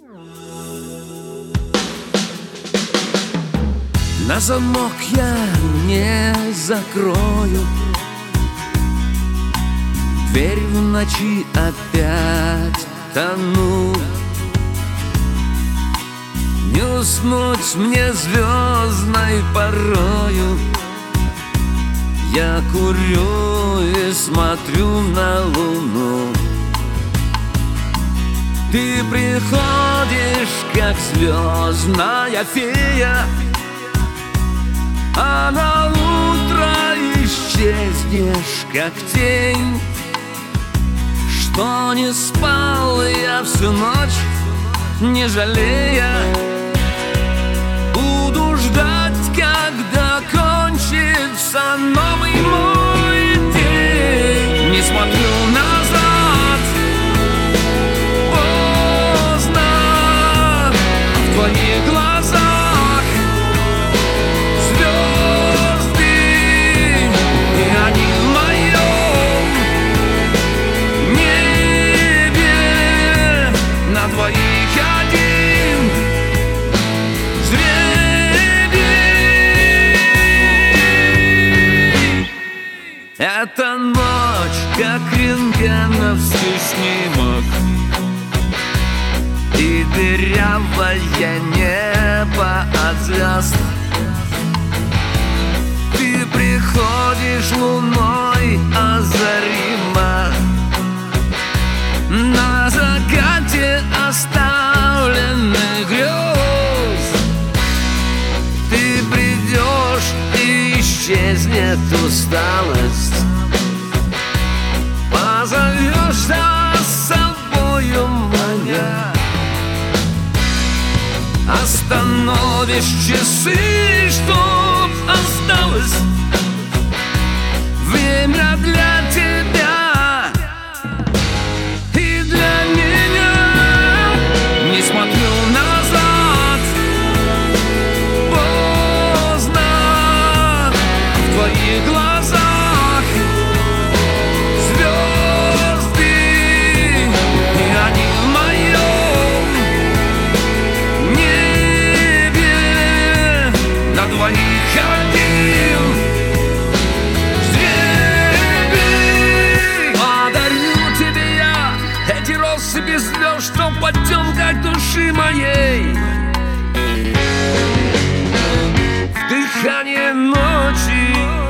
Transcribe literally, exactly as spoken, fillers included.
На замок я не закрою, дверь в ночи опять тону. Не уснуть мне звездной порою. Я курю и смотрю на луну. Ты приходишь, как звездная фея, а на утро исчезнешь, как тень. Что не спал я всю ночь, не жалея. Буду ждать, когда кончится новый мой день. Не смотрю назад, поздно, в твоих глазах звезды, и они в моем небе. На двоих один жребий. Эта ночь, как рентгеновский снимок, и дырявое небо от звезд. Ты приходишь луной озаримо, на закате оставленных грез. Ты придешь, и исчезнет усталость. Позовешь за собою маня, остановишь часы, чтоб осталось время для тебя и для меня. Не смотрю назад, поздно, в твоих глазах звезды, и они в моем небе. На двоих один жребий. Подарю тебе я эти россыпи звезд, что в потемках души моей. В дыхание ночи